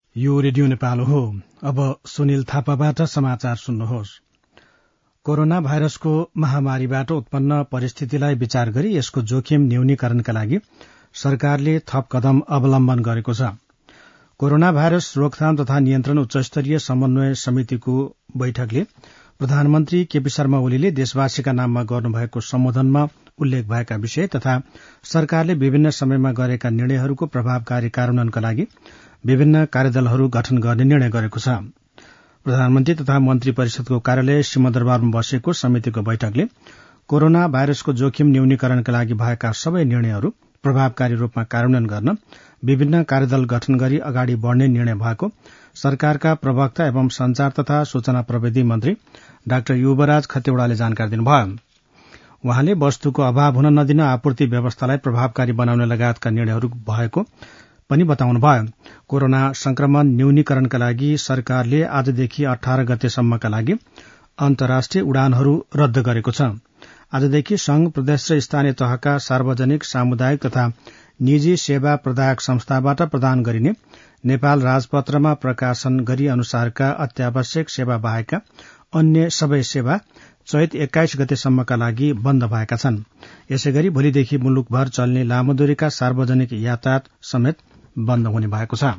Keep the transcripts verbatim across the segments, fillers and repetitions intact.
यो रेडियो नेपाल हो। अब सुनिल थापाबाट समाचार सुन्नुहोस्। कोरोना भाइरसको महामारीबाट उत्पन्न परिस्थितिलाई विचार गरी यसको जोखिम न्यूनीकरणका लागि सरकारले थप कदम अवलम्बन गरेको छ। कोरोना भाइरस रोकथाम तथा नियन्त्रण उच्चस्तरीय समन्वय समितिको बैठकले प्रधानमन्त्री केपी शर्मा ओलीले देशवासीका नाममा गर्नुभएको सम्बोधनमा उल्लेख भएका विषय तथा सरकारले विभिन्न समयमा गरेका निर्णयहरूको प्रभावकारी कार्यान्वयनका लागि विभिन्न कार्यदलहरू गठन गर्ने निर्णय गरेको छ। प्रधानमन्त्री तथा मन्त्री परिषदको कार्यालय सिंहदरबारमा बसेको समितिको बैठकले कोरोना भाइरसको जोखिम न्यूनीकरणका लागि भएका सबै निर्णयहरू प्रभावकारी रूपमा कार्यान्वयन गर्न विभिन्न कार्यदल गठन गरी अगाडि बढ़ने निर्णय भएको सरकारका प्रवक्ता एवं संचार तथा सूचना प्रविधि मन्त्री डाक्टर युवराज खतिवड़ाले जानकारी दिनुभयो। उहाँले वस्तुको अभाव हुन नदिन आपूर्ति व्यवस्थालाई प्रभावकारी बनाउने लगायतका निर्णयहरू भएको पनि बताउनुभयो। कोरोना संक्रमण न्यूनीकरणका लागि सरकारले आजदेखि अठारह गतेसम्मका लागि अन्तर्राष्ट्रिय उडानहरू रद्द गरेको छ। आजदेखि संघ प्रदेश र स्थानीय तहका सार्वजनिक सामुदायिक तथा निजी सेवा प्रदायक संस्थाबाट प्रदान गरिने नेपाल राजपत्रमा प्रकाशन गरी अनुसारका अत्यावश्यक सेवा बाहेकका अन्य सबै सेवा चैत एक्काइस गतेसम्मका लागि बन्द भएका छन्। यसैगरी भोलिदेखि मुलुकभर चल्ने लामो दूरीका सार्वजनिक यातायात समेत बन्द हुने भएको छ।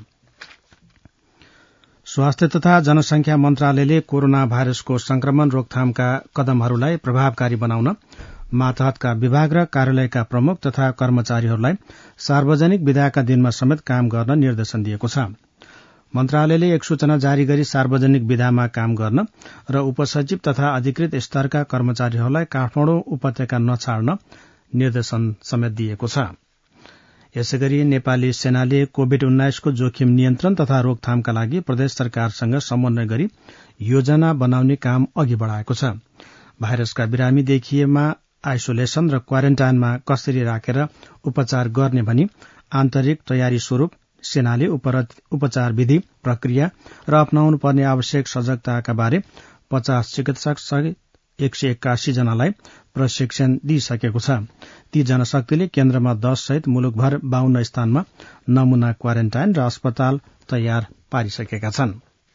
स्वास्थ्य तथा जनसंख्या मन्त्रालयले कोरोना भाइरसको संक्रमण रोकथामका कदमहरूलाई प्रभावकारी बनाउन मातहतका विभाग र कार्यालयका प्रमुख तथा कर्मचारीहरूलाई सार्वजनिक विदाका दिनमा समेत काम गर्न निर्देशन दिएको छ। मन्त्रालयले एक सूचना जारी गरी सार्वजनिक विदामा काम गर्न र उपसचिव तथा अधिकृत स्तरका कर्मचारीहरूलाई काठमाडौँ उपत्यका नछाड्न निर्देशन समेत दिएको छ। यसैगरी नेपाली सेनाले कोविड उन्नाइसको जोखिम नियन्त्रण तथा रोकथामका लागि प्रदेश सरकारसँग समन्वय गरी योजना बनाउने काम अघि बढ़ाएको छ। भाइरसका बिरामी देखिएमा आइसोलेशन र क्वारेन्टाइनमा कसरी राखेर उपचार गर्ने भनी आन्तरिक तयारी स्वरूप सेनाले उपचार विधि प्रक्रिया र अपनाउनु पर्ने आवश्यक सजगताका बारे पचास चिकित्सक सहित एक सय एक्कासी जनालाई प्रशिक्षण दिइसकेको छ। ती जनशक्तिले केन्द्रमा दस सहित मुलुकभर बाहन्न स्थानमा नमूना क्वारेन्टाइन र अस्पताल तयार पारिसकेका छन्।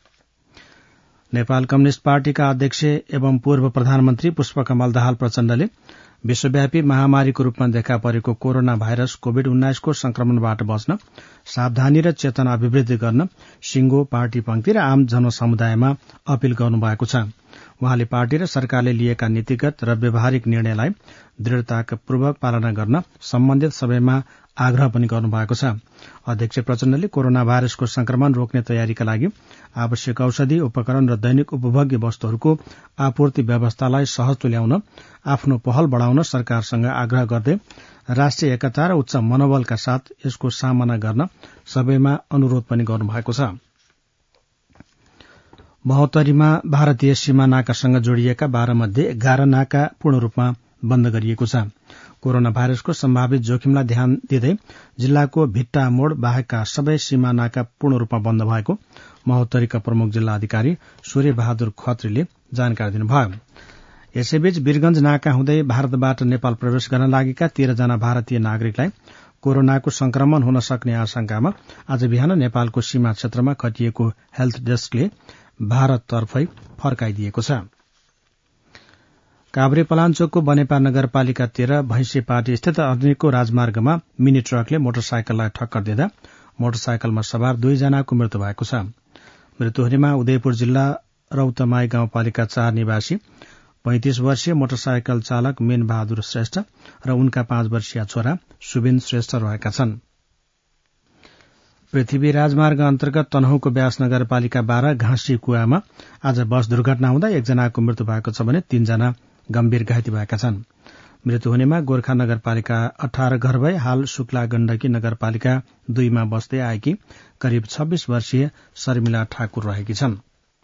नेपाल कम्युनिष्ट पार्टीका अध्यक्ष एवं पूर्व प्रधानमन्त्री पुष्पकमल दाहाल प्रचण्डले विश्वव्यापी महामारीको रूपमा देखा परेको कोरोना भाइरस कोविड उन्नाइसको संक्रमणबाट बच्न सावधानी र चेतना अभिवृद्धि गर्न सिंगो पार्टी पंक्ति र आम जनसमुदायमा अपील गर्नुभएको छ। उहाँले पार्टी र सरकारले लिएका नीतिगत र व्यावहारिक निर्णयलाई दृढ़तापूर्वक पालना गर्न सम्बन्धित सबैमा आग्रह पनि गर्नुभएको छ। अध्यक्ष प्रचण्डले कोरोना भाइरसको संक्रमण रोक्ने तयारीका लागि आवश्यक औषधि उपकरण र दैनिक उपभोग्य वस्तुहरूको आपूर्ति व्यवस्थालाई सहज तुल्याउन आफ्नो पहल बढ़ाउन सरकारसँग आग्रह गर्दै राष्ट्रिय एकता र उच्च मनोबलका साथ यसको सामना गर्न सबैमा अनुरोध पनि गर्नुभएको छ। महोत्तरीमा भारतीय सीमा नाकासँग जोडिएका बाह्र मध्ये एघार नाका पूर्ण रूपमा बन्द गरिएको छ। कोरोना भाइरसको सम्भावित जोखिमलाई ध्यान दिँदै जिल्लाको भिट्टा मोड़ बाहेकका सबै सीमा नाका पूर्ण रूपमा बन्द भएको महोत्तरीका प्रमुख जिल्ला अधिकारी सूर्य बहादुर खत्रीले जानकारी दिनुभयो। यसैबीच वीरगंज नाका हुँदै भारतबाट नेपाल प्रवेश गर्न लागेका तेह्र जना भारतीय नागरिकलाई कोरोनाको संक्रमण हुन सक्ने आशंकामा आज बिहान नेपालको सीमा क्षेत्रमा खटिएको हेल्थ डेस्कले भारततर्फै फर्काइदिएको छ। काभ्रेपलाञ्चोकको बनेपा नगरपालिका तेह्र भैंसेपाटी स्थित अर्निको राजमार्गमा मिनी ट्रकले मोटरसाइकललाई ठक्कर दिँदा मोटरसाइकलमा सवार दुईजनाको मृत्यु भएको छ। मृत्युहरूमा उदयपुर जिल्ला रौतमाई गाउँपालिका चार निवासी पैंतिस वर्षीय मोटरसाइकल चालक मेन बहादुर श्रेष्ठ र उनका पाँच वर्षीय छोरा सुबिन श्रेष्ठ रहेका छन्। पृथ्वी राजमार्ग अन्तर्गत तनहुको व्यास नगरपालिका बाह्र घाँसी कुवामा आज बस दुर्घटना हुँदा एकजनाको मृत्यु भएको छ भने तीनजना गम्भीर घाइते भएका छन्। मृत्यु हुनेमा गोर्खा नगरपालिका अठारह घर भई हाल शुक्ला गण्डकी नगरपालिका दुईमा बस्दै आएकी करिब छब्बीस वर्षीय शर्मिला ठाकुर रहेकी छन्।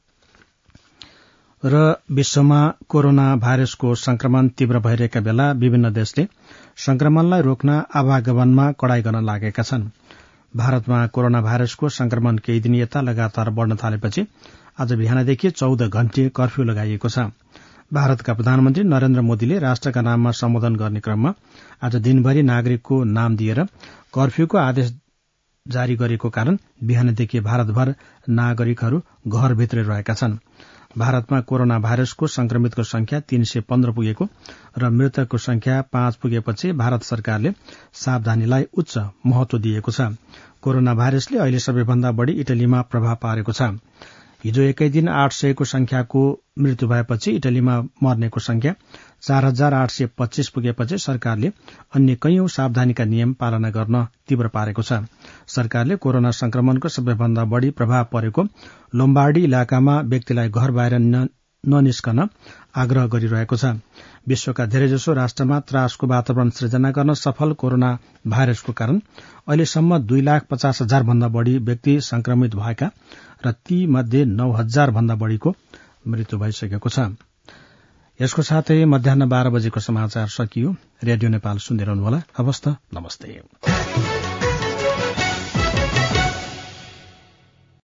र विश्वमा कोरोना भाइरसको संक्रमण तीव्र भइरहेका बेला विभिन्न देशले संक्रमणलाई रोक्न आवागमनमा कडाई गर्न लागेका छन्। भारतमा कोरोना भाइरसको संक्रमण केही दिन यता लगातार बढ़न थालेपछि आज बिहानदेखि चौध घण्टे कर्फ्यू लगाइएको छ। भारतका प्रधानमन्त्री नरेन्द्र मोदीले राष्ट्रका नाममा सम्बोधन गर्ने क्रममा आज दिनभरि नागरिकको नाम दिएर कर्फ्यूको आदेश जारी गरेको कारण बिहानदेखि भारतभर नागरिकहरू घरभित्रै रहेका छन्। भारतमा कोरोना भाइरसको संक्रमितको संख्या तीन सय पन्ध्र पुगेको र मृतकको संख्या पाँच पुगेपछि भारत सरकारले सावधानीलाई उच्च महत्व दिएको छ। कोरोना भाइरसले अहिले सबैभन्दा बढ़ी इटलीमा प्रभाव पारेको छ। हिजो एकै दिन आठ सयको संख्याको मृत्यु भएपछि इटलीमा मर्नेको संख्या चार हजार आठ सय पच्चीस पुगेपछि सरकारले अन्य कैयौं सावधानीका नियम पालना गर्न तीव्र पारेको छ। सरकारले कोरोना संक्रमणको सबैभन्दा बढ़ी प्रभाव परेको लोम्बार्डी इलाकामा व्यक्तिलाई घर बाहिर ननिस्कन आग्रह गरिरहेको छ। विश्वका धेरैजसो राष्ट्रमा त्रासको वातावरण सृजना गर्न सफल कोरोना भाइरसको कारण अहिलेसम्म दुई लाख पचास हजार भन्दा बढ़ी व्यक्ति संक्रमित भएका र ती मध्ये नौ हजार भन्दा बढ़ीको मृत्यु भइसकेको छ। यसको साथै मध्याह बाह्र बजेको समाचार सकियो। रेडियो नेपाल सुन्दै रहनुहोला। हवस् त, नमस्ते।